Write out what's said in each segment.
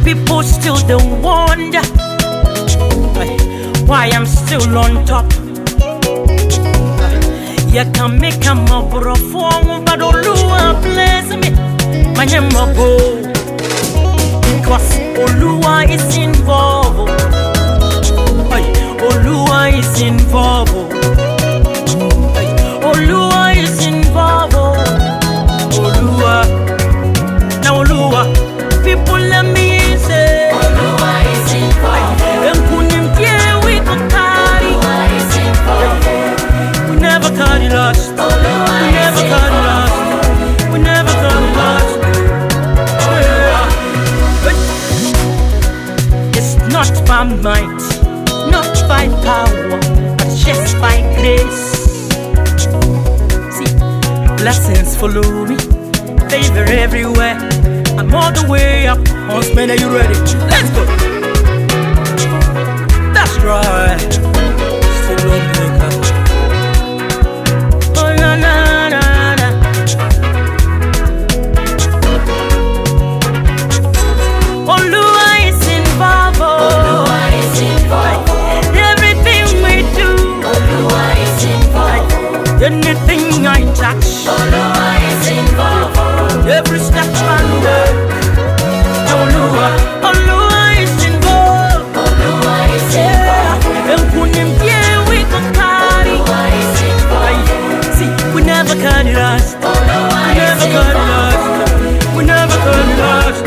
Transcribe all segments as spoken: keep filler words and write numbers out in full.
People still don't wonder why I'm still on top. You can make a mobile form, but Oluwa bless me. My name is because Oluwa is involved. Oluwa is involved. Oluwa is involved. Oluwa, now Oluwa, people let me say Oluwa is involved. We can carry. Oluwa is involved. We never carry lost. Oluwa We never is carry involved. lost. We never carry lost. It's not by might, not by power, but just by grace. See, blessings follow me, favor everywhere. I'm all the way up. Huntsman, are you ready? Let's go. That's right. Still on makeup. Oh na na na na. Oluwa is involved. Oluwa is involved. Everything we do. Oluwa is involved. Anything I touch. Oluwa is involved. Every step I take. Oluwa, Oluwa is involved. Oluwa is Yeah. involved. And put him here we can carry. Oluwa is involved. See, we never carry last. Oluwa We never is carry involved. last. We never carry last.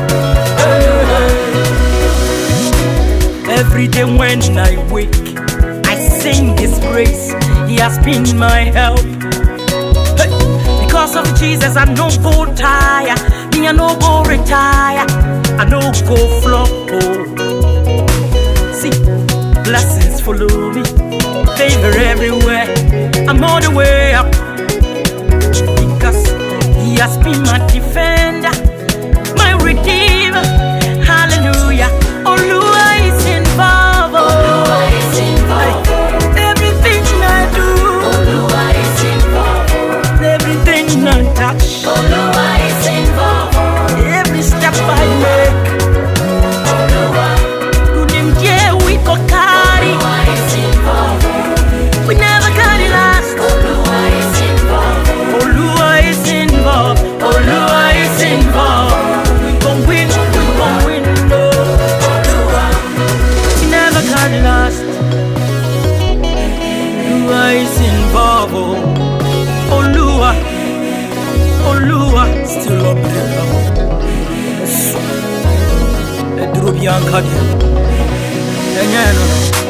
Every day when I wake, I sing His praise. He has been my help. Hey. Because of Jesus, I no go tire. Me I no go retire. I no go flop. Oh. See, blessings follow me, favor everywhere. I'm all the way up because He has been my defender, my redeemer. Hallelujah. Oluwa is involved. Oluwa is involved. Everything I do, Oluwa is involved. everything I touch, Oluwa is involved. every step I make. Oluwa, Yeah, we go carry. Oluwa is involved. We never carry last. Oluwa is involved. Oluwa is involved. Oluwa is involved. We gon' win. We gon' win. No, Oluwa, we never carry last. Oluwa is involved. Oh. Oluwa, Oluwa still up there. Edro bianca. Enyano.